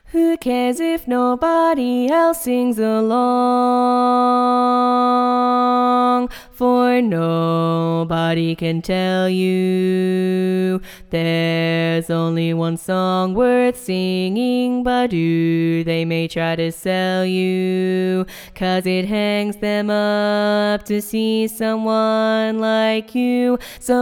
Who cares if nobody else sings along? For nobody can tell you there's only one song worth singing, but do they may try to sell you, 'cause it hangs them up to see someone like you,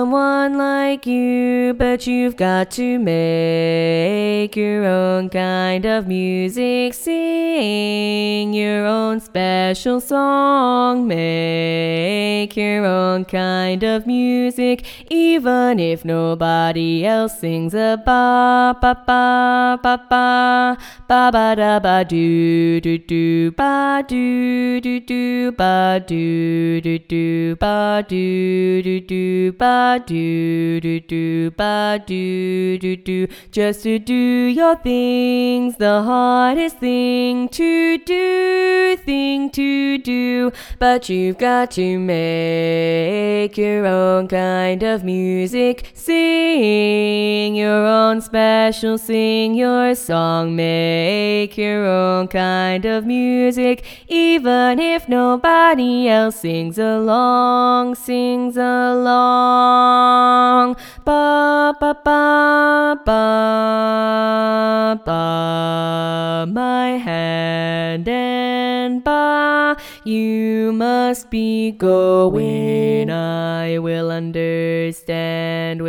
but you've got to make your own kind of music, sing your own special song, make your own kind of music, even if nobody else sings a ba ba ba ba ba ba ba da ba do do do ba do do do ba do do do ba do do do ba do do do ba do do do. Just to do your things, the hardest thing to do, but you've got to make your own kind of music, sing your own special, sing your song, make your own kind of music, even if nobody else sings along, ba ba ba ba ba, my hand and ba, you must be going. I will understand,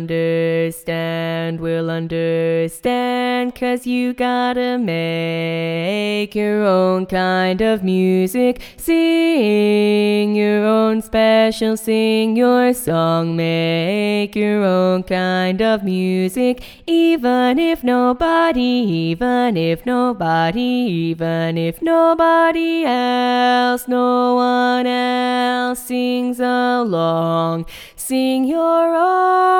'cause you gotta make your own kind of music, sing your own special, sing your song, make your own kind of music, even if nobody else, no one else sings along. Sing your own